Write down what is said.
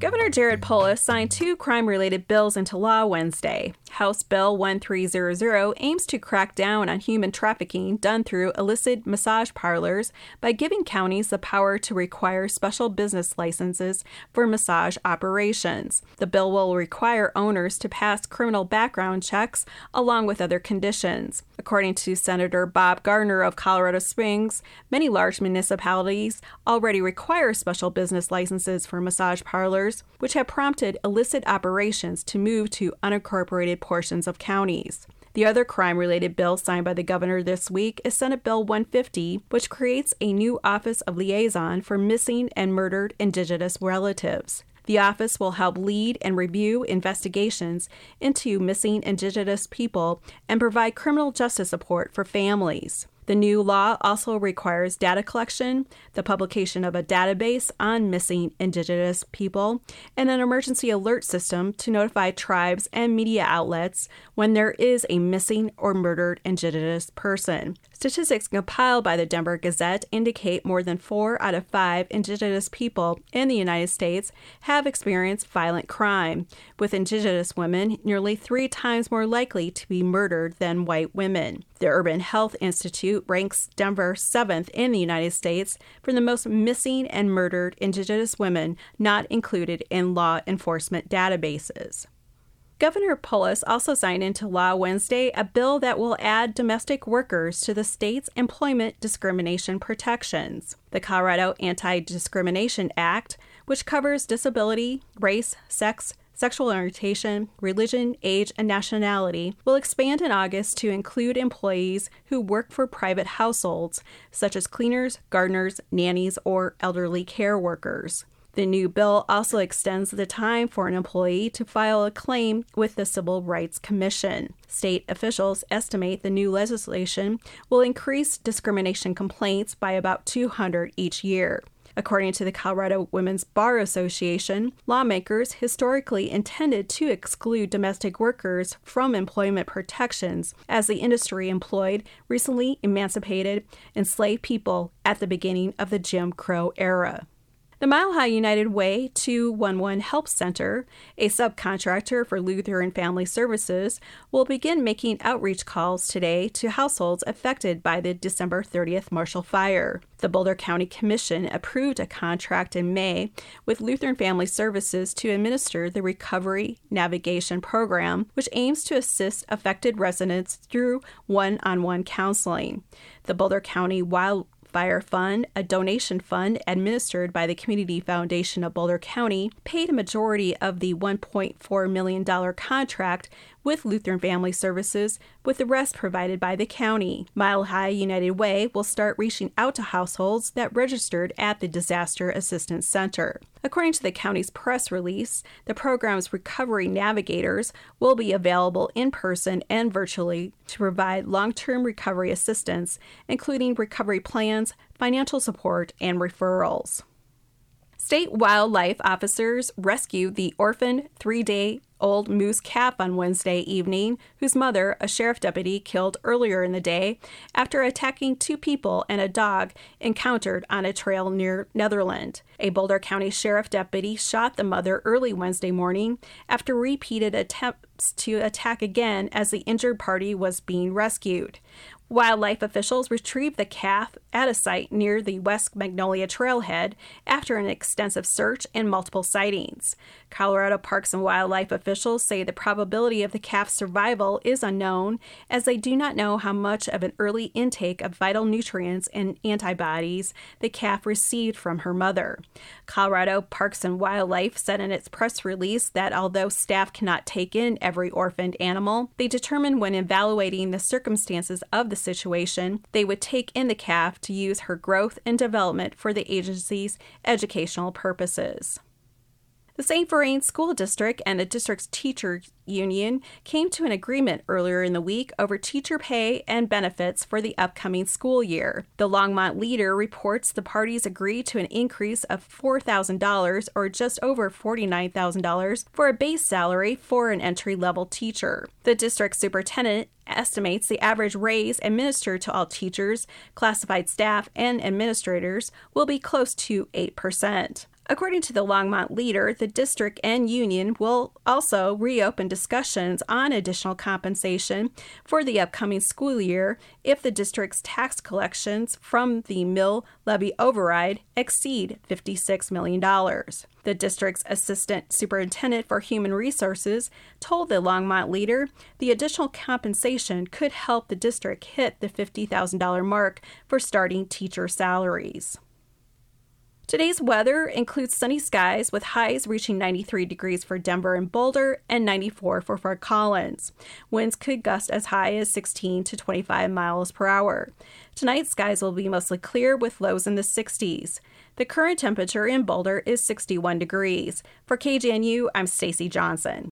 Governor Jared Polis signed two crime-related bills into law Wednesday. House Bill 1300 aims to crack down on human trafficking done through illicit massage parlors by giving counties the power to require special business licenses for massage operations. The bill will require owners to pass criminal background checks along with other conditions. According to Senator Bob Gardner of Colorado Springs, many large municipalities already require special business licenses for massage parlors, which have prompted illicit operations to move to unincorporated portions of counties. The other crime-related bill signed by the governor this week is Senate Bill 150, which creates a new Office of Liaison for Missing and Murdered Indigenous Relatives. The office will help lead and review investigations into missing Indigenous people and provide criminal justice support for families. The new law also requires data collection, the publication of a database on missing Indigenous people, and an emergency alert system to notify tribes and media outlets when there is a missing or murdered Indigenous person. Statistics compiled by the Denver Gazette indicate more than 4 out of 5 Indigenous people in the United States have experienced violent crime, with Indigenous women nearly 3 times more likely to be murdered than white women. The Urban Health Institute ranks Denver 7th in the United States for the most missing and murdered Indigenous women not included in law enforcement databases. Governor Polis also signed into law Wednesday a bill that will add domestic workers to the state's employment discrimination protections. The Colorado Anti-Discrimination Act, which covers disability, race, sex, sexual orientation, religion, age, and nationality, will expand in August to include employees who work for private households, such as cleaners, gardeners, nannies, or elderly care workers. The new bill also extends the time for an employee to file a claim with the Civil Rights Commission. State officials estimate the new legislation will increase discrimination complaints by about 200 each year. According to the Colorado Women's Bar Association, lawmakers historically intended to exclude domestic workers from employment protections as the industry employed recently emancipated enslaved people at the beginning of the Jim Crow era. The Mile High United Way 211 Help Center, a subcontractor for Lutheran Family Services, will begin making outreach calls today to households affected by the December 30th Marshall Fire. The Boulder County Commission approved a contract in May with Lutheran Family Services to administer the Recovery Navigation Program, which aims to assist affected residents through one-on-one counseling. The Boulder County Wildfire Fund, a donation fund administered by the Community Foundation of Boulder County, paid a majority of the $1.4 million contract with Lutheran Family Services, with the rest provided by the county. Mile High United Way will start reaching out to households that registered at the Disaster Assistance Center. According to the county's press release, the program's recovery navigators will be available in person and virtually to provide long-term recovery assistance, including recovery plans, financial support, and referrals. State wildlife officers rescued the orphaned 3-day-old moose calf on Wednesday evening, whose mother, a sheriff deputy, killed earlier in the day after attacking 2 people and a dog encountered on a trail near Netherland. A Boulder County sheriff deputy shot the mother early Wednesday morning after repeated attempts to attack again as the injured party was being rescued. Wildlife officials retrieved the calf at a site near the West Magnolia Trailhead after an extensive search and multiple sightings. Colorado Parks and Wildlife officials say the probability of the calf's survival is unknown, as they do not know how much of an early intake of vital nutrients and antibodies the calf received from her mother. Colorado Parks and Wildlife said in its press release that although staff cannot take in every orphaned animal, they determined when evaluating the circumstances of the situation, they would take in the calf to use her growth and development for the agency's educational purposes. The St. Vrain School District and the district's teachers union came to an agreement earlier in the week over teacher pay and benefits for the upcoming school year. The Longmont Leader reports the parties agreed to an increase of $4,000 or just over $49,000 for a base salary for an entry-level teacher. The district superintendent estimates the average raise administered to all teachers, classified staff, and administrators will be close to 8%. According to the Longmont Leader, the district and union will also reopen discussions on additional compensation for the upcoming school year if the district's tax collections from the mill levy override exceed $56 million. The district's assistant superintendent for human resources told the Longmont Leader the additional compensation could help the district hit the $50,000 mark for starting teacher salaries. Today's weather includes sunny skies with highs reaching 93 degrees for Denver and Boulder and 94 for Fort Collins. Winds could gust as high as 16 to 25 miles per hour. Tonight, skies will be mostly clear with lows in the 60s. The current temperature in Boulder is 61 degrees. For KGNU, I'm Stacy Johnson.